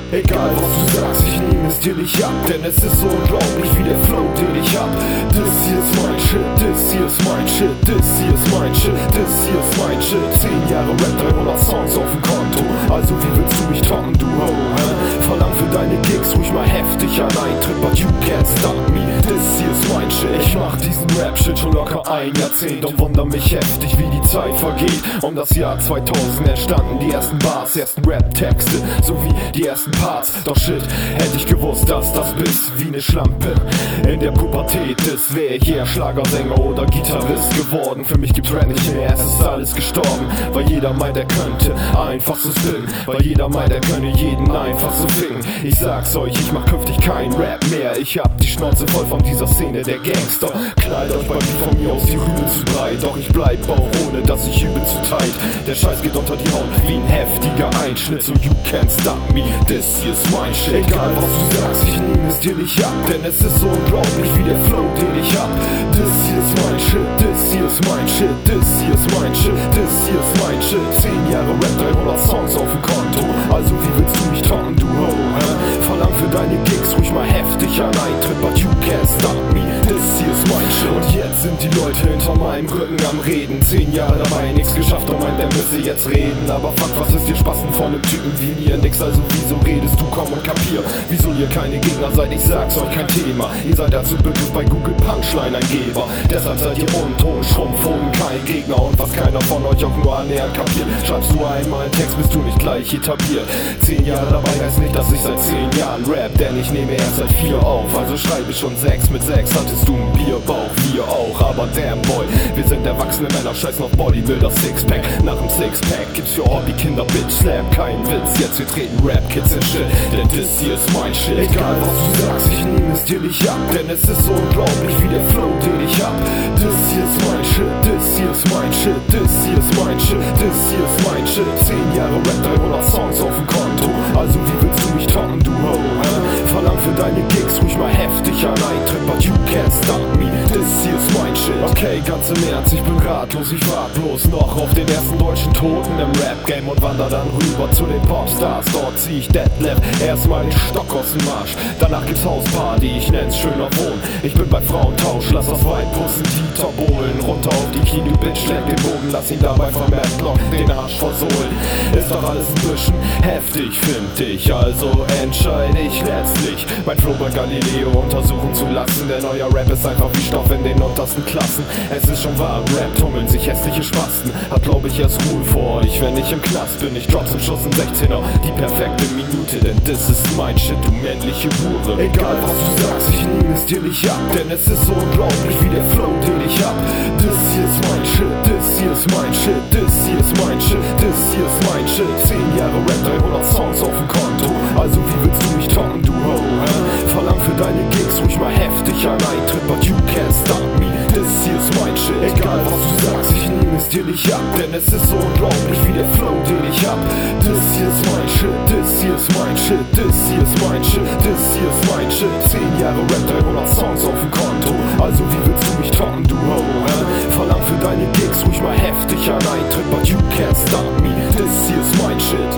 Egal was du sagst, ich nehme es dir nicht ab, denn es ist so unglaublich wie der Flow, den ich hab. Das hier ist mein Shit, das hier ist mein Shit, das hier ist mein Shit, das hier ist mein Shit. 10 Jahre Rap, 300 Songs auf dem Konto, also wie willst du mich toppen, du Ho, hä? Verlang für deine Gigs ruhig mal heftig an Eintritt, but you can't stop me, das hier ist mein Shit. Ich mach diesen Rap-Shit schon locker ein Jahrzehnt und wunder mich heftig, wie die Zeit vergeht. Um das Jahr 2000 entstanden die ersten Bars, ersten Rap-Texte, sowie die ersten Parts. Doch shit, hätte ich gewusst, dass das bist wie ne Schlampe in der Pubertät ist, wäre ich eher Schlagersänger oder Gitarrist geworden. Für mich gibt's Rap nicht mehr, es ist alles gestorben, weil jeder meint, er könnte einfach so spinnen, weil jeder meint, er könne jeden einfach so ficken. Ich sag's euch, ich mach künftig kein Rap mehr, ich hab die Schnauze voll von dieser Szene der Gangster. Knallt euch bei mir von mir aus die Rübe zu breit, doch ich bleib auch ohne, dass ich übe zu tight. Der Scheiß geht unter die Haut wie ein heftiger Einschnitt, so you can't stop me, this hier ist mein Shit. Egal was du sagst, ich nehme es dir nicht ab, denn es ist so unglaublich wie der Flow, den ich hab. Das hier ist mein Shit, das hier ist mein Shit, das hier ist mein Shit, das hier ist mein Shit. 10 Jahre Rap, 300 Songs auf dem Konto, also wie willst du mich toppen, du Ho, hä? Verlang für deine Gigs ruhig mal heftig an Eintritt, but you can't stop me, das hier ist mein Shit. Und jetzt sind die Leute hinter meinem Rücken am Reden, 10 Jahre dabei, nix geschafft, und meint, er müsse jetzt reden. Aber fuck, was ist dir Spasten von nem Typen wie mir? Nix, also wieso redest du, komm und kapier, wieso ihr keine Gegner seid, ich sag's euch, kein Thema. Ihr seid dazu Begriff bei Google Punchline-Eingeber, deshalb seid ihr unton, Schrumpfhoden, kein Gegner. Und was keiner von euch auch nur annähernd kapiert, schreibst du einmal einen Text, bist du nicht gleich etabliert. 10 Jahre dabei heißt nicht, dass ich seit 10 Jahren rap, denn ich nehme erst seit 4 auf, also schreibe schon 6. Mit 6 hattest du einen Bierbauch, wir auch, aber damn boy, wir sind erwachsene Männer, scheißen auf Bodybuilder, Sixpack. Nach dem Sixpack gibt's für Hobbykinder Bitch Slap, kein Witz, jetzt wir treten Rap-Kids in Shit, denn das hier ist mein Shit. Egal was du sagst, ich nehme es dir nicht ab, denn es ist so unglaublich wie der Flow, den ich hab. Das hier ist mein Shit, das hier ist mein Shit, das hier ist mein Shit, das hier ist mein Shit. 10 Jahre Rap, 300 Songs auf dem Konto, also wie willst du mich toppen, du Ho, hä? Verlang für deine Gigs ruhig mal heftig an Eintritt, but you can't stop me, das hier ist mein Shit. Okay, ganz im Ernst, ich bin ratlos, ich wart bloß noch auf den ersten deutschen Toten im Rap-Game und wander dann rüber zu den Popstars. Dort zieh ich Deadlift, erstmal den Stock aus dem Marsch, danach gibt's Hausparty, ich nenn's schöner Wohn. Ich bin bei Frauentausch, lass das Weib pussen, Dieter Bohlen, runter auf die Knie, Bitch, schlägt den Bogen, lass ihn dabei vom Madlock den Arsch versohlen. Ist doch alles ein bisschen heftig, find ich, also entscheide ich letztlich, mein Flow bei Galileo untersuchen zu lassen. Der neue Rap ist einfach wie Stoff in den untersten Klassen. Es ist schon wahr, Rap tummeln sich hässliche Spasten, hat glaub ich erst Ruhe vor euch, wenn ich im Knast bin. Ich drop zum Schuss in 16er, die perfekte Minute, denn das ist mein Shit, du männliche Hure. Egal was du sagst, ich nehme es dir nicht ab, denn es ist so unglaublich wie der Flow, den ich hab. Das hier ist mein Shit, das hier ist mein Shit, das hier ist mein Shit, das hier ist mein Shit. 10 Jahre Rap, 300 Songs auf dem Konto, also wie willst du mich toppen, du Ho, hä? Verlang für deine Gigs ruhig mal heftig an Eintritt, but you can't stop me, das hier ist mein Shit. Egal was du sagst, ich nehme es dir nicht ab, denn es ist so unglaublich wie der Flow, den ich hab. Das hier ist mein Shit, das hier ist mein Shit, das hier ist mein Shit, das hier ist mein Shit. 10 Jahre Rap, 300 Songs auf dem Konto, also wie willst du mich toppen, du Ho, hä? Verlang für deine Gigs ruhig mal heftig an Eintritt, but you can't stop me, das hier ist mein Shit.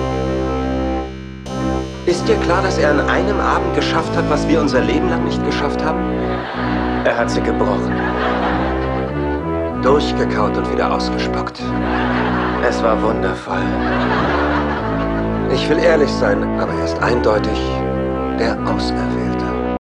Ist dir klar, dass er an einem Abend geschafft hat, was wir unser Leben lang nicht geschafft haben? Er hat sie gebrochen. Durchgekaut und wieder ausgespuckt. Es war wundervoll. Ich will ehrlich sein, aber er ist eindeutig der Auserwählte.